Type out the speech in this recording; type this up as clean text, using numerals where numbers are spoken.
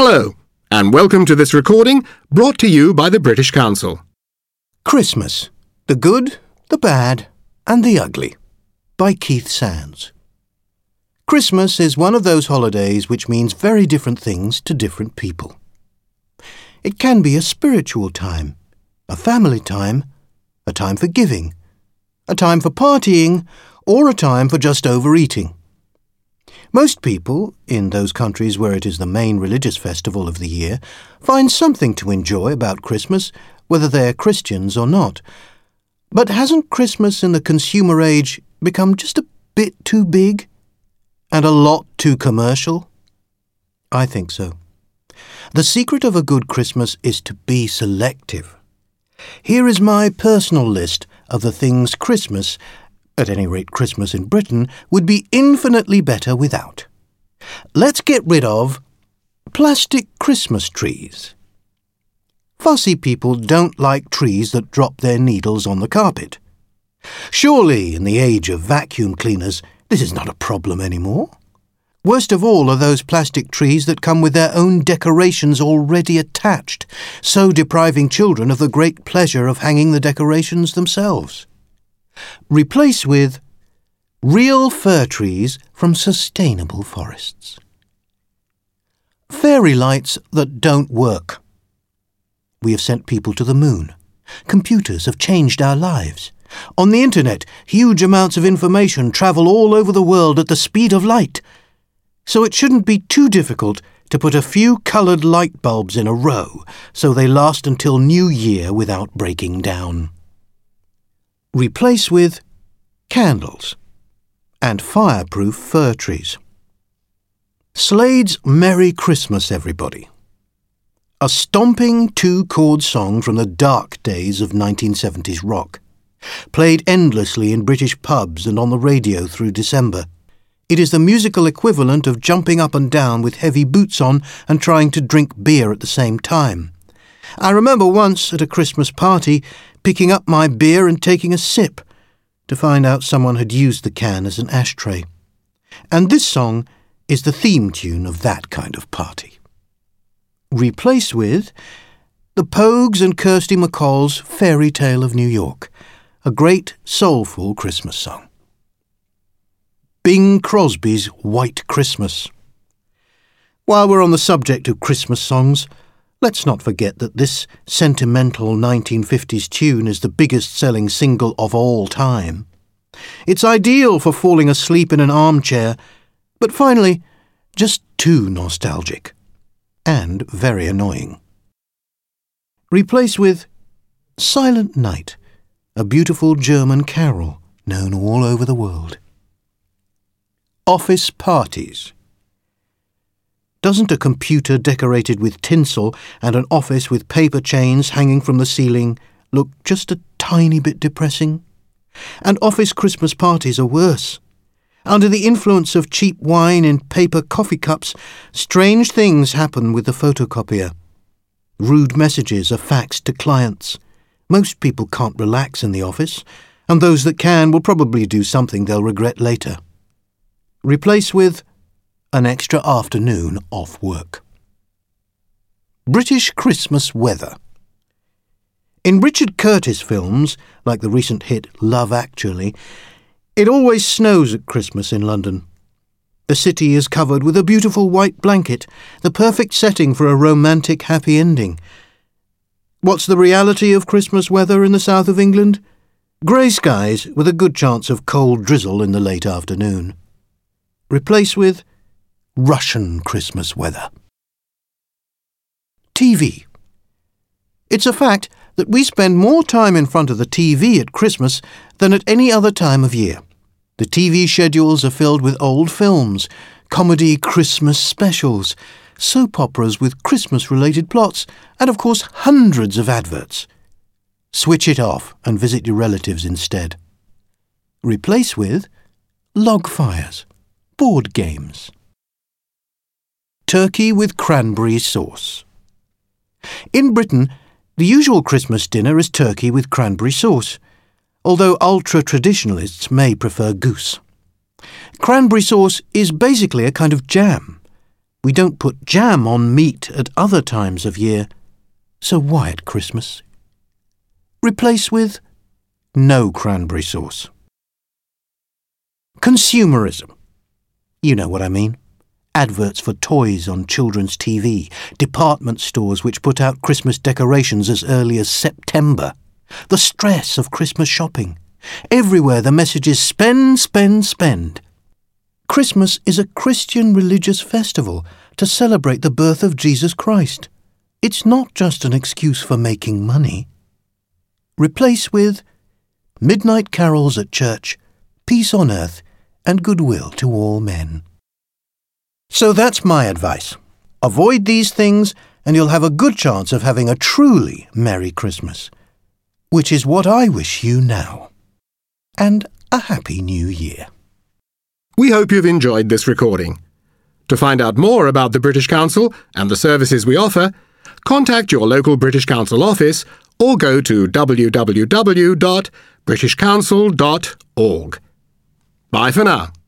Hello, and welcome to this recording brought to you by the British Council. Christmas, the Good, the Bad and the Ugly, by Keith Sands. Christmas is one of those holidays which means very different things to different people. It can be a spiritual time, a family time, a time for giving, a time for partying, or a time for just overeating. Most people, in those countries where it is the main religious festival of the year, find something to enjoy about Christmas, whether they're Christians or not. But hasn't Christmas in the consumer age become just a bit too big? And a lot too commercial? I think so. The secret of a good Christmas is to be selective. Here is my personal list of the things Christmas, at any rate Christmas in Britain, would be infinitely better without. Let's get rid of plastic Christmas trees. Fussy people don't like trees that drop their needles on the carpet. Surely, in the age of vacuum cleaners, this is not a problem anymore. Worst of all are those plastic trees that come with their own decorations already attached, so depriving children of the great pleasure of hanging the decorations themselves. Replace with real fir trees from sustainable forests. Fairy lights that don't work. We have sent people to the moon. Computers have changed our lives. On the internet, huge amounts of information travel all over the world at the speed of light. So it shouldn't be too difficult to put a few coloured light bulbs in a row so they last until New Year without breaking down. Replace with candles and fireproof fir trees. Slade's Merry Christmas, Everybody. A stomping two-chord song from the dark days of 1970s rock, played endlessly in British pubs and on the radio through December. It is the musical equivalent of jumping up and down with heavy boots on and trying to drink beer at the same time. I remember once at a Christmas party picking up my beer and taking a sip to find out someone had used the can as an ashtray. And this song is the theme tune of that kind of party. Replace with the Pogues and Kirsty MacColl's Fairy Tale of New York, a great soulful Christmas song. Bing Crosby's White Christmas. While we're on the subject of Christmas songs, let's not forget that this sentimental 1950s tune is the biggest-selling single of all time. It's ideal for falling asleep in an armchair, but finally, just too nostalgic. And very annoying. Replace with Silent Night, a beautiful German carol known all over the world. Office parties. Doesn't a computer decorated with tinsel and an office with paper chains hanging from the ceiling look just a tiny bit depressing? And office Christmas parties are worse. Under the influence of cheap wine in paper coffee cups, strange things happen with the photocopier. Rude messages are faxed to clients. Most people can't relax in the office, and those that can will probably do something they'll regret later. Replace with an extra afternoon off work. British Christmas weather. In Richard Curtis films, like the recent hit Love Actually, it always snows at Christmas in London. The city is covered with a beautiful white blanket, the perfect setting for a romantic happy ending. What's the reality of Christmas weather in the south of England? Grey skies with a good chance of cold drizzle in the late afternoon. Replace with Russian Christmas weather. TV. It's a fact that we spend more time in front of the TV at Christmas than at any other time of year. The TV schedules are filled with old films, comedy Christmas specials, soap operas with Christmas-related plots, and of course hundreds of adverts. Switch it off and visit your relatives instead. Replace with log fires. Board games. Turkey with cranberry sauce. In Britain, the usual Christmas dinner is turkey with cranberry sauce, although ultra-traditionalists may prefer goose. Cranberry sauce is basically a kind of jam. We don't put jam on meat at other times of year, so why at Christmas? Replace with no cranberry sauce. Consumerism. You know what I mean. Adverts for toys on children's TV, department stores which put out Christmas decorations as early as September. The stress of Christmas shopping. Everywhere the message is spend, spend, spend. Christmas is a Christian religious festival to celebrate the birth of Jesus Christ. It's not just an excuse for making money. Replace with midnight carols at church, peace on earth, and goodwill to all men. So that's my advice. Avoid these things and you'll have a good chance of having a truly Merry Christmas, which is what I wish you now. And a Happy New Year. We hope you've enjoyed this recording. To find out more about the British Council and the services we offer, contact your local British Council office or go to www.britishcouncil.org. Bye for now.